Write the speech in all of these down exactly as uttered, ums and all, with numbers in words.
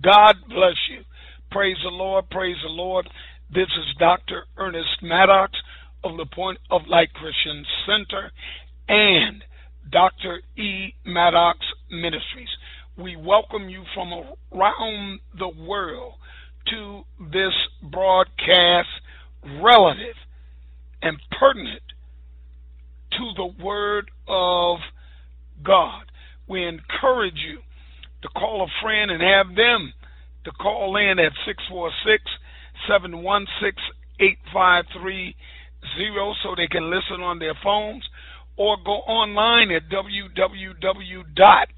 God bless you. Praise the Lord. Praise the Lord. This is Doctor Ernest Maddox of the Point of Light Christian Center and Doctor E. Maddox Ministries. We welcome you from around the world to this broadcast relative and pertinent to the Word of God. We encourage you to call a friend and have them to call in at six four six, seven one six, eight five three zero so they can listen on their phones, or go online at w w w dot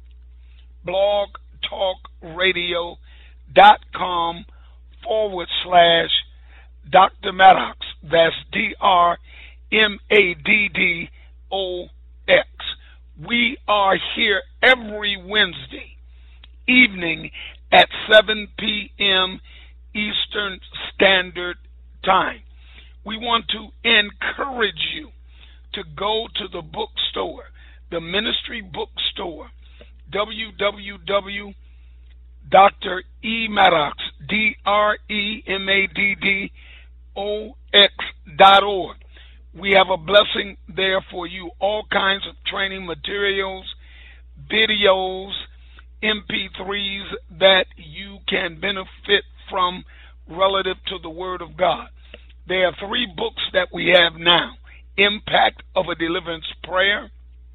blog talk radio dot com forward slash Doctor Maddox. That's D R M A D D O X. We are here every Wednesday evening at seven p.m. Eastern Standard Time. We want to encourage you to go to the bookstore, the ministry bookstore, w w w dot Doctor E. Maddox, D R E M A D D O X dot org. We have a blessing there for you, all kinds of training materials, videos, M P threes that you can benefit from relative to the Word of God. There are three books that we have now: Impact of a Deliverance Prayer,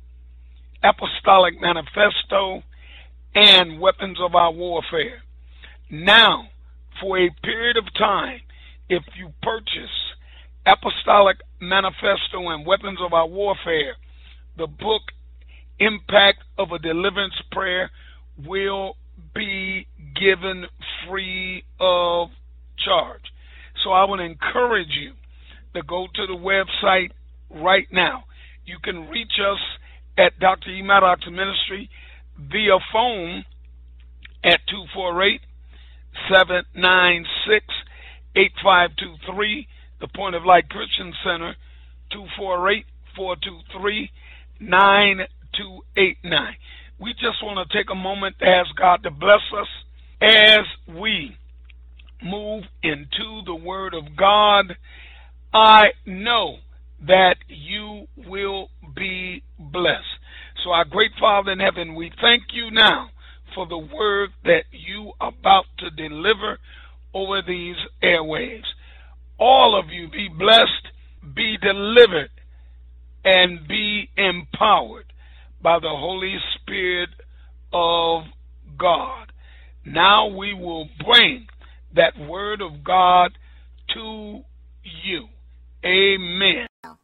Apostolic Manifesto, and Weapons of Our Warfare. Now, for a period of time, if you purchase Apostolic Manifesto and Weapons of Our Warfare, the book Impact of a Deliverance Prayer will be given free of charge. So I would encourage you to go to the website right now. You can reach us at Doctor E. Maddox Ministry via phone at two four eight, seven nine six, eight five two three. The Point of Light Christian Center, two four eight, four two three, nine two eight nine. We just want to take a moment to ask God to bless us as we move into the Word of God. I know that you will be blessed. So our great Father in heaven, we thank you now for the word that you are about to deliver over these airwaves. All of you be blessed, be delivered, and be empowered by the Holy Spirit of God. Now we will bring that word of God to you. Amen.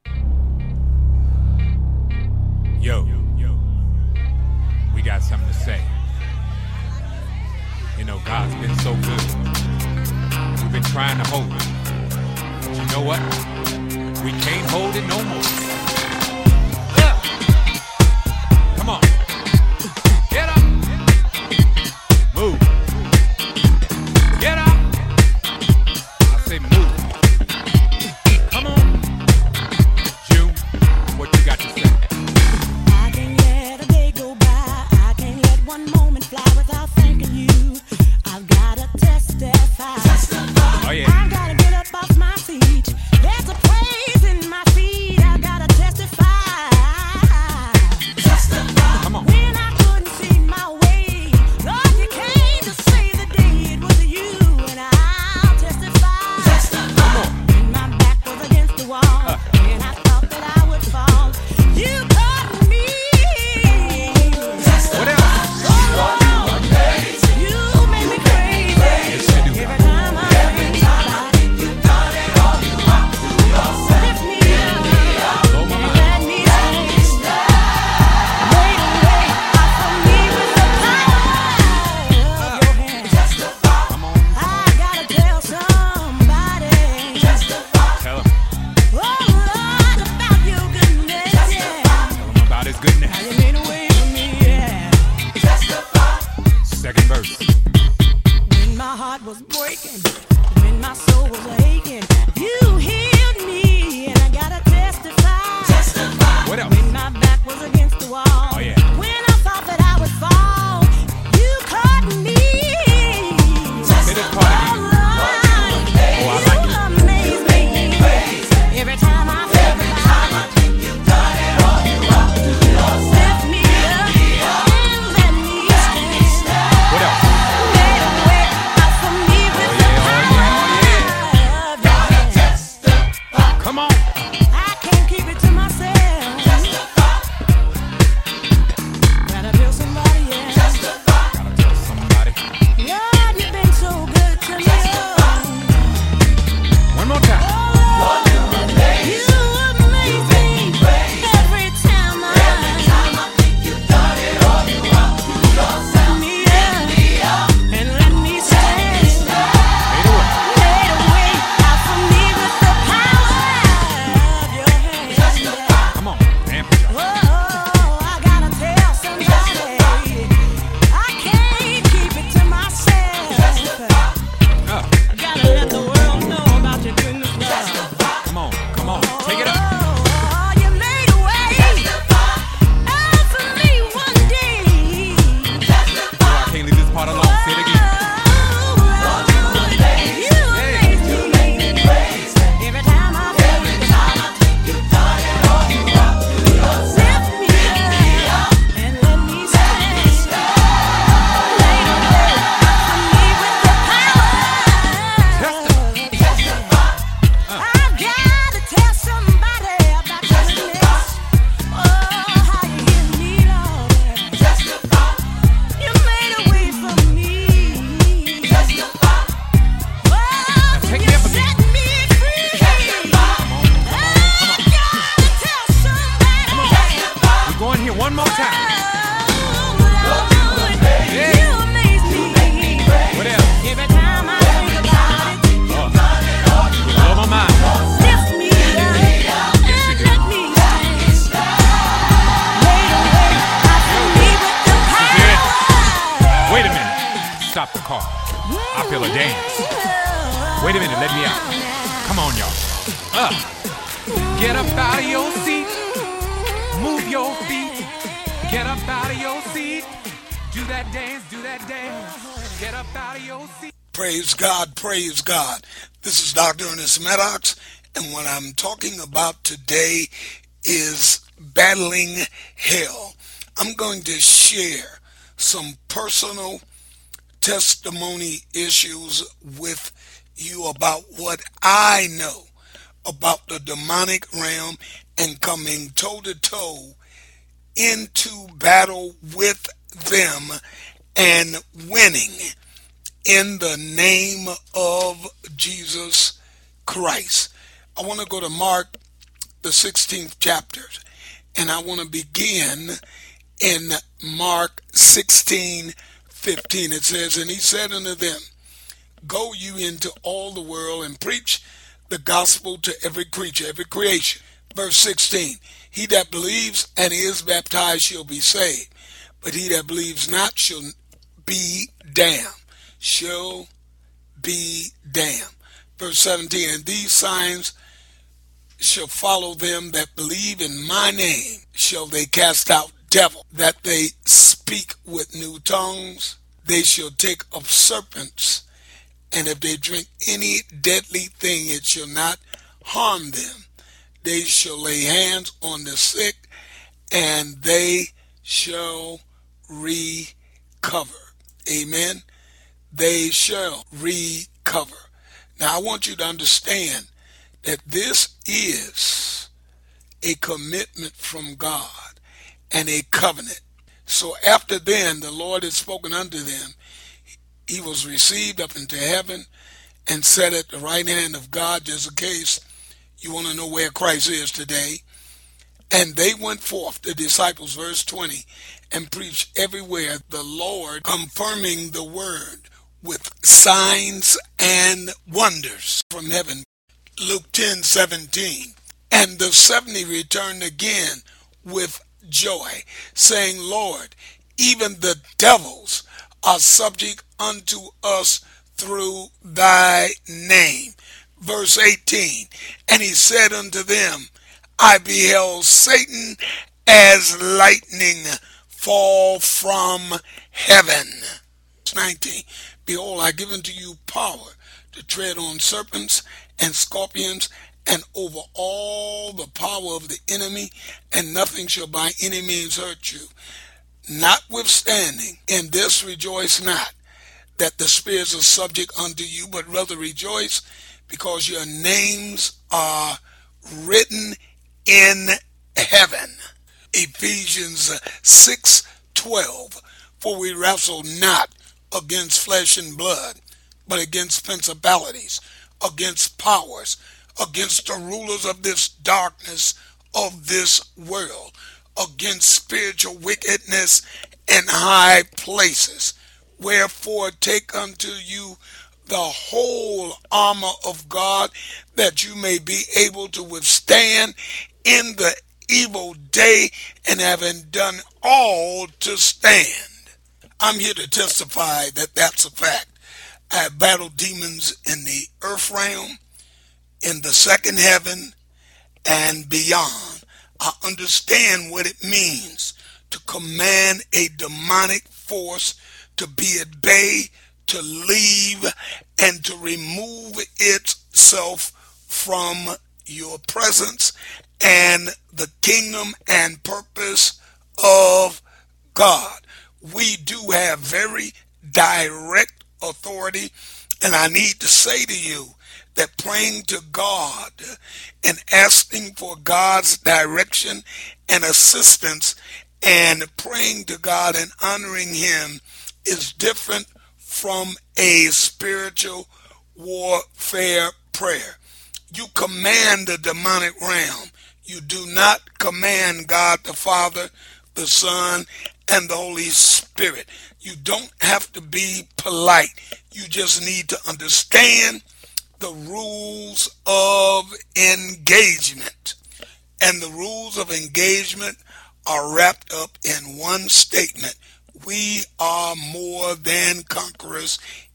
Yo, yo, we got something to say. You know, God's been so good. We've been trying to hold it. But you know what? We can't hold it no more. Yeah. Come on. Get up. Move. Get up. I say move. Come on. June, what you got to say? I can't let a day go by. I can't let one moment fly without thanking you. I've got to testify. Oh, yeah. I gotta get up off my feet. There's a praise in my feet. I gotta testify. Come on. When I couldn't see my way, Lord, you came to save the day. It was you, and I'll testify. Come on. When my back was against the wall, and I thought that I would fall, you caught me. What else? Oh, you made me crazy. Yes, you do. Every time I think about it, lift me up, Oh, my, my. let me sing. Wait, wait, out for me with the power of your hand. Come on. I gotta tell somebody, Tell him. oh Lord, about your goodness, yeah. Tell him about his goodness. How you made a way for me, yeah. Second verse. When my heart was breaking, when my soul was aching, you healed me, and I gotta testify. What else? When my back was against the wall, Oh, yeah. when I thought that I would fall, you caught me. car. I feel a dance. Wait a minute, let me out. Come on, y'all. Up. Get up out of your seat. Move your feet. Get up out of your seat. Do that dance, do that dance. Get up out of your seat. Praise God, praise God. This is Doctor Ernest Maddox, and what I'm talking about today is battling hell. I'm going to share some personal testimony issues with you about what I know about the demonic realm and coming toe-to-toe into battle with them and winning in the name of Jesus Christ. I want to go to Mark, the sixteenth chapter, and I want to begin in Mark sixteen fifteen. It says, and he said unto them, go you into all the world and preach the gospel to every creature, every creation. Verse sixteen, he that believes and is baptized shall be saved, but he that believes not shall be damned. Shall be damned. Verse seventeen, and these signs shall follow them that believe in my name. Shall they cast out devils, that they speak with new tongues. They shall take of serpents, and if they drink any deadly thing, it shall not harm them. They shall lay hands on the sick, and they shall recover. Amen. They shall recover. Now I want you to understand that this is a commitment from God and a covenant. So after then the Lord had spoken unto them, he was received up into heaven and sat at the right hand of God, just in case you want to know where Christ is today. And they went forth, the disciples, verse twenty, and preached everywhere, the Lord confirming the word with signs and wonders from heaven. Luke ten seventeen. And the seventy returned again with joy, saying, Lord, even the devils are subject unto us through thy name. Verse eighteen. And he said unto them, I beheld Satan as lightning fall from heaven. nineteen. Behold, I give unto you power to tread on serpents and scorpions, and over all the power of the enemy, and nothing shall by any means hurt you. Notwithstanding, in this rejoice not, that the spirits are subject unto you, but rather rejoice, because your names are written in heaven. Ephesians six twelve. For we wrestle not against flesh and blood, but against principalities, against powers, against the rulers of this darkness of this world, against spiritual wickedness in high places. Wherefore take unto you the whole armor of God, that you may be able to withstand in the evil day, and having done all to stand. I'm here to testify that that's a fact. I have battled demons in the earth realm, in the second heaven, and beyond. I understand what it means to command a demonic force to be at bay, to leave, and to remove itself from your presence and the kingdom and purpose of God. We do have very direct authority, and I need to say to you that praying to God and asking for God's direction and assistance and praying to God and honoring him is different from a spiritual warfare prayer. You command the demonic realm. You do not command God the Father, the Son, and the Holy Spirit. You don't have to be polite. You just need to understand the rules of engagement. And the rules of engagement are wrapped up in one statement. We are more than conquerors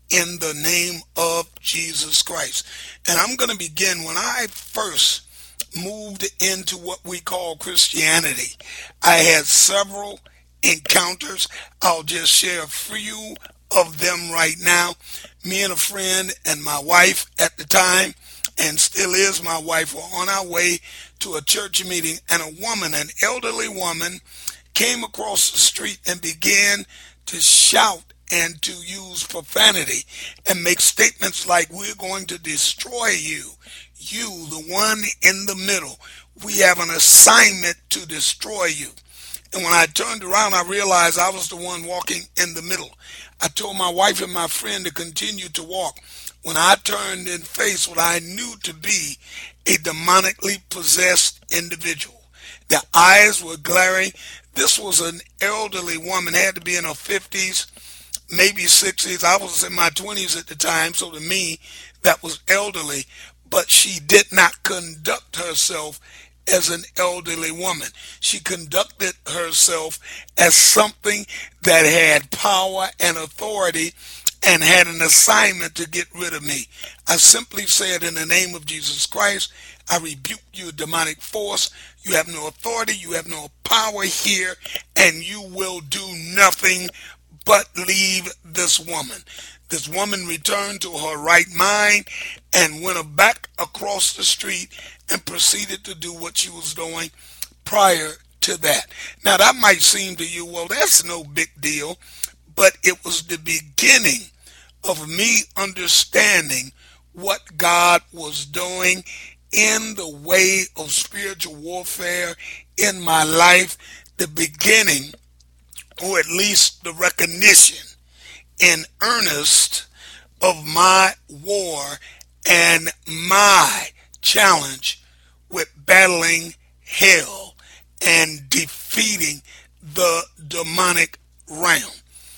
in the name of Jesus Christ. And I'm going to begin when I first moved into what we call Christianity. I had several encounters. I'll just share a few of them right now. Me and a friend and my wife at the time, and still is my wife, were on our way to a church meeting, and a woman, an elderly woman, came across the street and began to shout and to use profanity and make statements like, "We're going to destroy you. You, the one in the middle. We have an assignment to destroy you." And when I turned around, I realized I was the one walking in the middle. I told my wife and my friend to continue to walk. When I turned and faced what I knew to be a demonically possessed individual, the eyes were glaring. This was an elderly woman, had to be in her fifties, maybe sixties. I was in my twenties at the time, so to me, that was elderly. But she did not conduct herself as an elderly woman. She conducted herself as something that had power and authority and had an assignment to get rid of me. I simply said, "In the name of Jesus Christ, I rebuke you, demonic force. You have no authority, you have no power here, and you will do nothing but leave this woman." This woman returned to her right mind and went back across the street and proceeded to do what she was doing prior to that. Now that might seem to you, well, that's no big deal, but it was the beginning of me understanding what God was doing in the way of spiritual warfare in my life, the beginning, or at least the recognition in earnest of my war and my challenge with battling hell and defeating the demonic realm.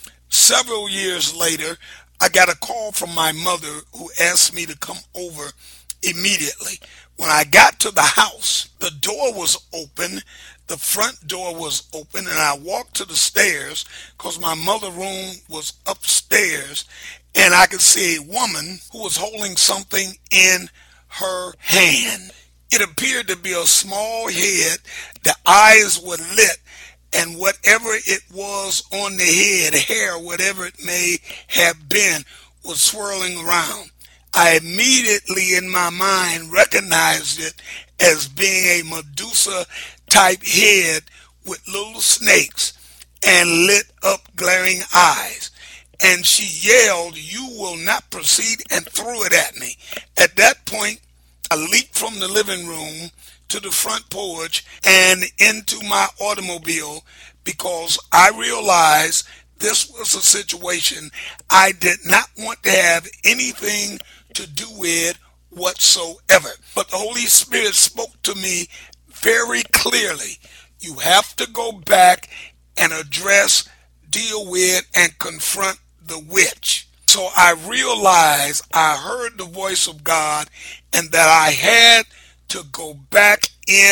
Several years later, I got a call from my mother who asked me to come over immediately. When I got to the house, the door was open. The front door was open, and I walked to the stairs because my mother's room was upstairs, and I could see a woman who was holding something in her hand. It appeared to be a small head. The eyes were lit, and whatever it was on the head, hair, whatever it may have been, was swirling around. I immediately in my mind recognized it as being a Medusa type head with little snakes and lit up glaring eyes. And she yelled, "You will not proceed," and threw it at me. At that point, I leaped from the living room to the front porch and into my automobile because I realized this was a situation I did not want to have anything to do with whatsoever. But the Holy Spirit spoke to me very clearly. You have to go back and address, deal with, and confront the witch. So I realized I heard the voice of God and that I had to go back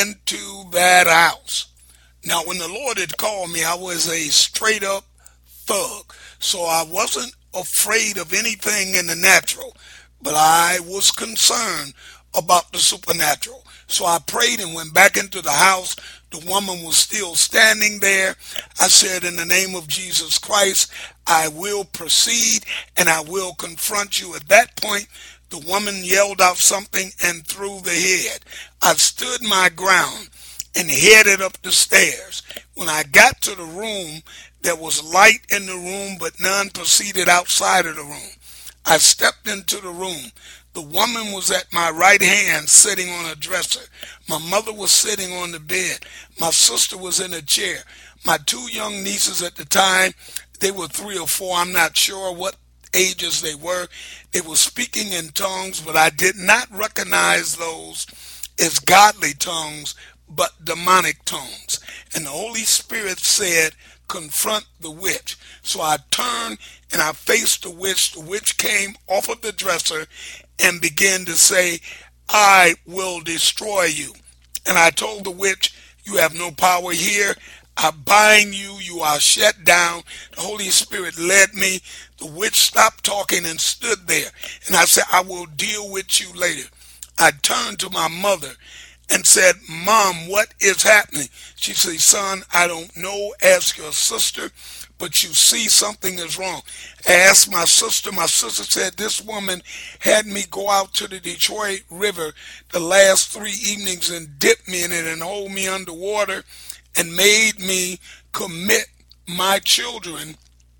into that house. Now, when the Lord had called me, I was a straight up thug. So I wasn't afraid of anything in the natural, but I was concerned about the supernatural. So I prayed and went back into the house. The woman was still standing there. I said, "In the name of Jesus Christ, I will proceed and I will confront you." At that point, the woman yelled out something and threw the head. I stood my ground and headed up the stairs. When I got to the room, there was light in the room, but none proceeded outside of the room. I stepped into the room. The woman was at my right hand sitting on a dresser. My mother was sitting on the bed. My sister was in a chair. My two young nieces at the time, they were three or four. I'm not sure what ages they were. They were speaking in tongues, but I did not recognize those as godly tongues, but demonic tongues. And the Holy Spirit said, "Confront the witch." So I turned and I faced the witch. The witch came off of the dresser and began to say, "I will destroy you." And I told the witch, "You have no power here. I bind you. You are shut down. The Holy Spirit led me. The witch stopped talking and stood there. And I said, I will deal with you later. I turned to my mother and said, Mom, what is happening? She said, son, I don't know. Ask your sister, but you see something is wrong. I asked my sister. My sister said, this woman had me go out to the Detroit River the last three evenings and dip me in it and hold me underwater and made me commit my children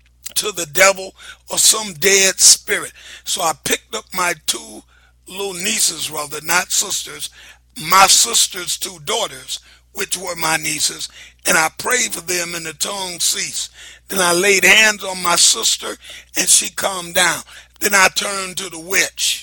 to the devil or some dead spirit. So I picked up my two little nieces, rather, not sisters, my sister's two daughters, which were my nieces, and I prayed for them and the tongue ceased. Then I laid hands on my sister and she calmed down. Then I turned to the witch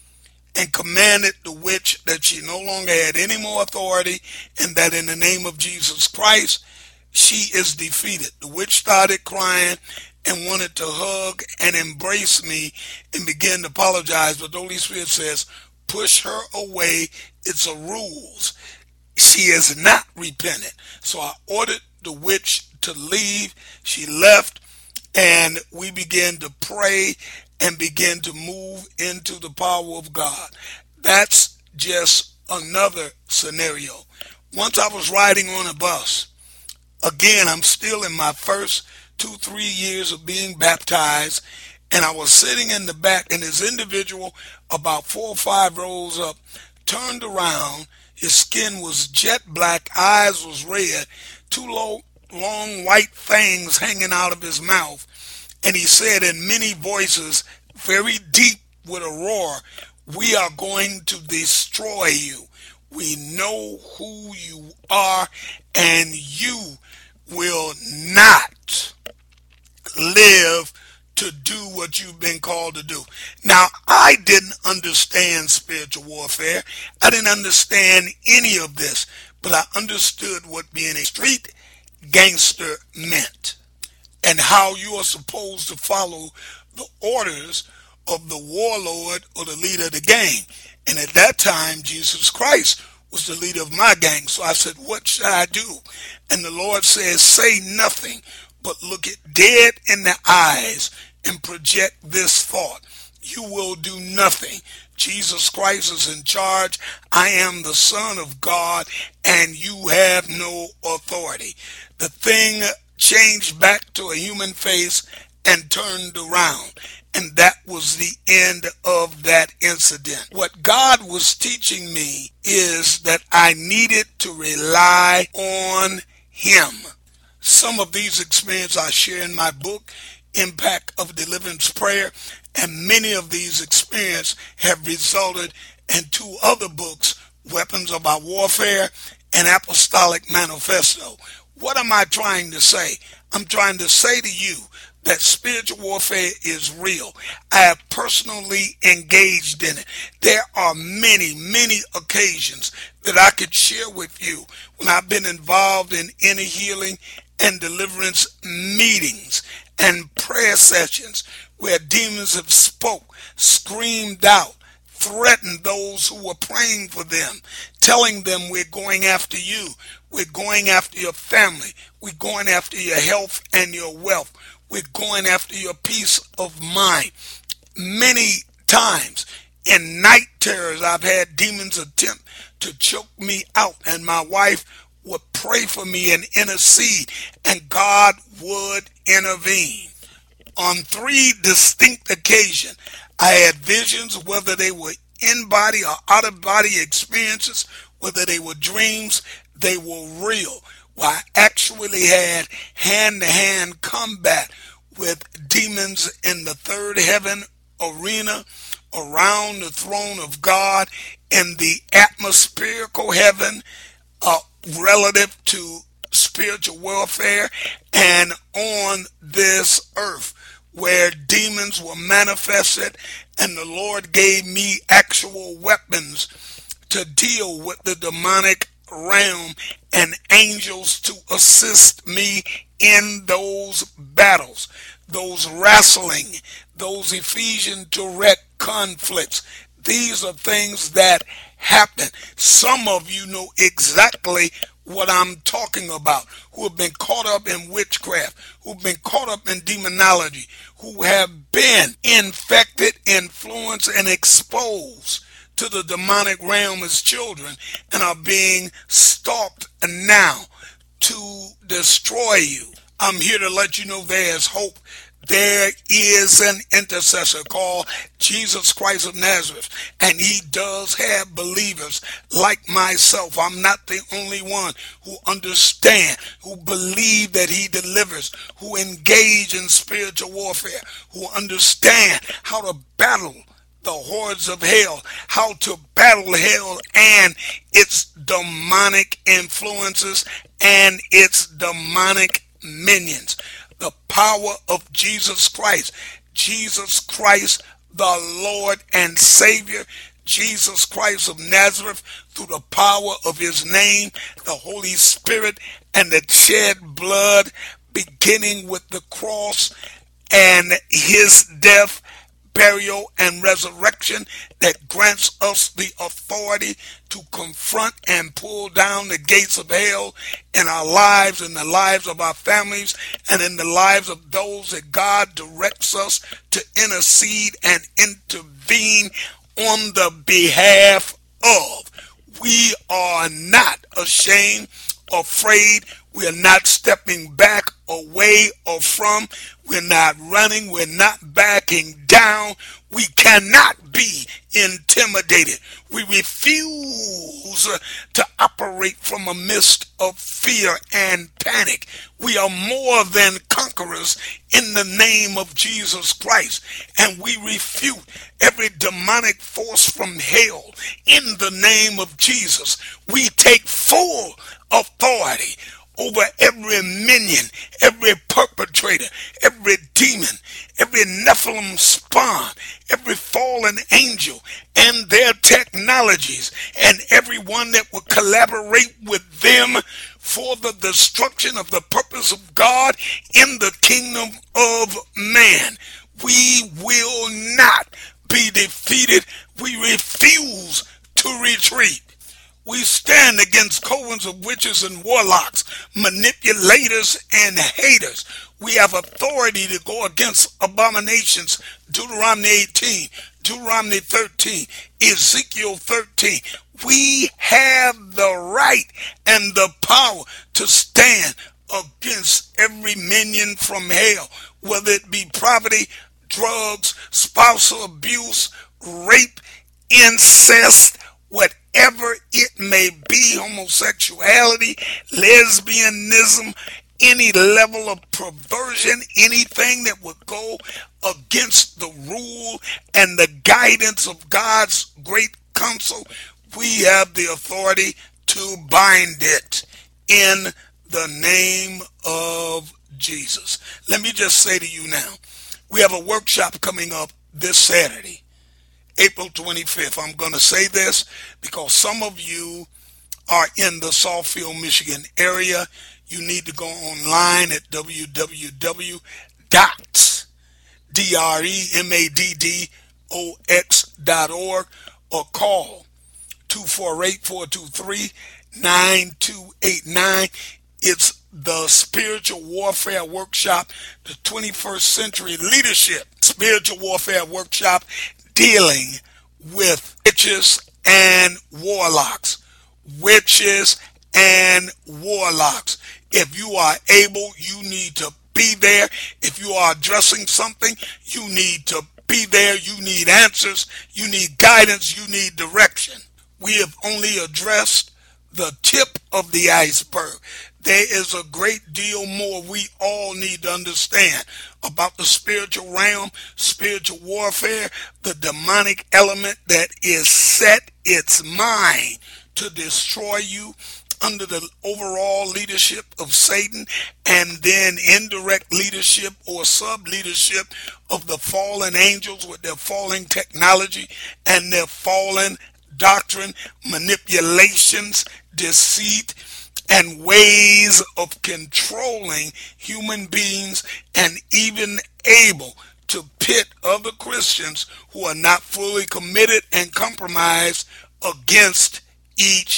and commanded the witch that she no longer had any more authority and that in the name of Jesus Christ, she is defeated. The witch started crying and wanted to hug and embrace me and begin to apologize, but the Holy Spirit says, push her away. It's a rules. She is not repentant. So I ordered the witch to leave. She left, and we began to pray and begin to move into the power of God. That's just another scenario. Once I was riding on a bus. Again, I'm still in my first two, three years of being baptized, and I was sitting in the back, and this individual, about four or five rows up, turned around. His skin was jet black, eyes was red, two low, long white fangs hanging out of his mouth, and he said in many voices, very deep with a roar, we are going to destroy you. We know who you are, and you will not live to do what you've been called to do. Now, I didn't understand spiritual warfare. I didn't understand any of this, but I understood what being a street gangster meant and how you are supposed to follow the orders of the warlord or the leader of the gang. And at that time, Jesus Christ was the leader of my gang. So I said, what should I do? And the Lord says, say nothing, but look it dead in the eyes and project this thought. You will do nothing. Jesus Christ is in charge. I am the Son of God, and you have no authority. The thing changed back to a human face and turned around. And that was the end of that incident. What God was teaching me is that I needed to rely on Him. Some of these experiences I share in my book, Impact of Deliverance Prayer, and many of these experiences have resulted in two other books, Weapons of Our Warfare and Apostolic Manifesto. What am I trying to say? I'm trying to say to you that spiritual warfare is real. I have personally engaged in it. There are many, many occasions that I could share with you when I've been involved in inner healing and deliverance meetings and prayer sessions where demons have spoke, screamed out, threatened those who were praying for them, telling them we're going after you, we're going after your family, we're going after your health and your wealth, we're going after your peace of mind. Many times in night terrors, I've had demons attempt to choke me out, and my wife would pray for me and intercede, and God would intervene. On three distinct occasions, I had visions, whether they were in-body or out-of-body experiences, whether they were dreams, they were real. Well, I actually had hand-to-hand combat with demons in the third heaven arena, around the throne of God, in the atmospherical heaven, uh, relative to spiritual warfare, and on this earth, where demons were manifested, and the Lord gave me actual weapons to deal with the demonic realm and angels to assist me in those battles, those wrestling, those Ephesian direct conflicts. These are things that happen. Some of you know exactly what I'm talking about, who have been caught up in witchcraft, who've been caught up in demonology, who have been infected, influenced, and exposed to the demonic realm as children and are being stalked now to destroy you. I'm here to let you know there's hope. There is an intercessor called Jesus Christ of Nazareth, and he does have believers like myself. I'm not the only one who understand, who believe that he delivers, who engage in spiritual warfare, who understand how to battle the hordes of hell, how to battle hell and its demonic influences and its demonic minions. The power of Jesus Christ, Jesus Christ, the Lord and Savior, Jesus Christ of Nazareth, through the power of his name, the Holy Spirit, and the shed blood, beginning with the cross and his death, burial, and resurrection, that grants us the authority to confront and pull down the gates of hell in our lives, in the lives of our families, and in the lives of those that God directs us to intercede and intervene on the behalf of. We are not ashamed, afraid. We are not stepping back, away, or from. We're not running. We're not backing down. We cannot be intimidated. We refuse to operate from a mist of fear and panic. We are more than conquerors in the name of Jesus Christ, and we refute every demonic force from hell in the name of Jesus. We take full authority over every minion, every perpetrator, every demon, every Nephilim spawn, every fallen angel and their technologies, and everyone that will collaborate with them for the destruction of the purpose of God in the kingdom of man. We will not be defeated. We refuse to retreat. We stand against covens of witches and warlocks, manipulators and haters. We have authority to go against abominations. Deuteronomy eighteen, Deuteronomy thirteen, Ezekiel thirteen. We have the right and the power to stand against every minion from hell, whether it be poverty, drugs, spousal abuse, rape, incest, whatever it may be, homosexuality, lesbianism, any level of perversion, anything that would go against the rule and the guidance of God's great counsel, we have the authority to bind it in the name of Jesus. Let me just say to you now, we have a workshop coming up this Saturday, April twenty-fifth. I'm going to say this because some of you are in the Southfield, Michigan area. You need to go online at w w w dot dremaddox dot org or call two four eight, four two three, nine two eight nine. It's the Spiritual Warfare Workshop, the twenty-first Century Leadership Spiritual Warfare Workshop, dealing with witches and warlocks. Witches and warlocks. If you are able, you need to be there. If you are addressing something, you need to be there. You need answers. You need guidance. You need direction. We have only addressed the tip of the iceberg. There is a great deal more we all need to understand about the spiritual realm, spiritual warfare, the demonic element that is set its mind to destroy you under the overall leadership of Satan, and then indirect leadership or sub-leadership of the fallen angels with their fallen technology and their fallen doctrine, manipulations, deceit, and ways of controlling human beings, and even able to pit other Christians who are not fully committed and compromised against each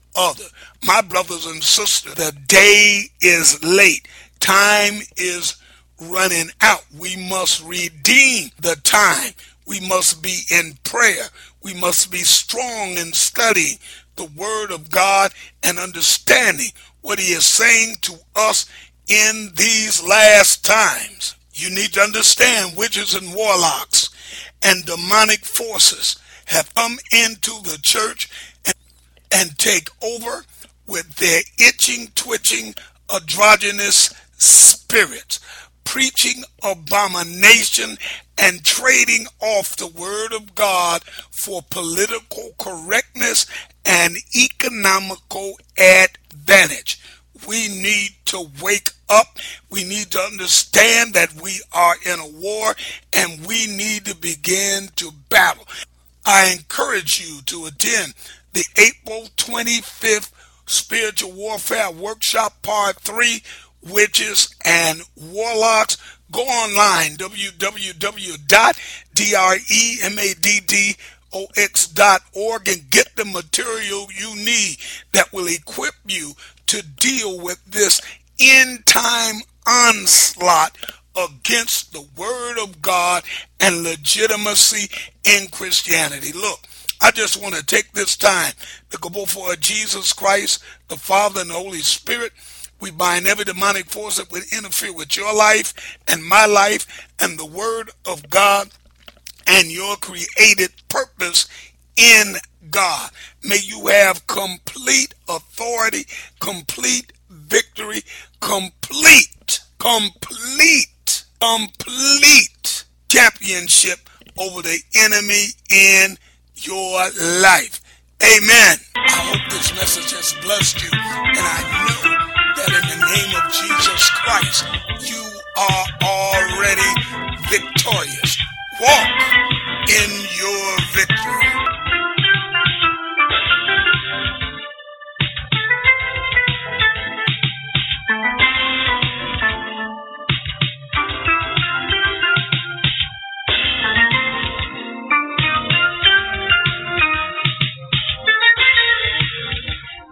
other. My brothers and sisters, the day is late. Time is running out. We must redeem the time. We must be in prayer. We must be strong in studying the Word of God and understanding what He is saying to us in these last times. You need to understand witches and warlocks and demonic forces have come into the church and, and take over with their itching, twitching, androgynous spirits, preaching abomination and trading off the Word of God for political correctness and economical advantage. We need to wake up. We need to understand that we are in a war and we need to begin to battle. I encourage you to attend the April twenty-fifth Spiritual Warfare Workshop Part three, Witches and Warlocks. Go online, w w w dot dremaddox dot org, and get the material you need that will equip you to deal with this end-time onslaught against the Word of God and legitimacy in Christianity. Look, I just want to take this time to go before Jesus Christ, the Father, and the Holy Spirit. We bind every demonic force that would interfere with your life and my life and the Word of God and your created purpose in God. May you have complete authority, complete victory, complete, complete, complete championship over the enemy in your life. Amen. I hope this message has blessed you, and I know that in the name of Jesus Christ, you are already victorious. Walk